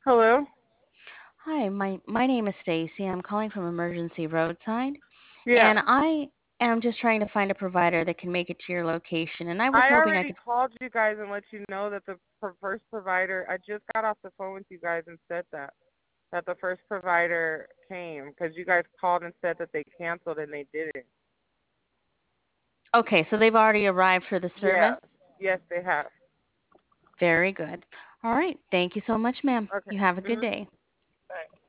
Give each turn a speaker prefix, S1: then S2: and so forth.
S1: Hello?
S2: Hi, my name is Stacy. I'm calling from Emergency Roadside,
S1: Yeah.
S2: and I am just trying to find a provider that can make it to your location. And I was
S1: I
S2: hoping I
S1: already
S2: could.
S1: called you guys and let you know that the first provider, I just got off the phone with you guys and said that the first provider came because you guys called and said that they canceled and they didn't.
S2: Okay, so they've already arrived for the
S1: Yeah.
S2: service.
S1: Yes, they have.
S2: Very good. All right. Thank you so much, ma'am.
S1: Okay.
S2: You have a good
S1: Mhm.
S2: day.
S1: Bye.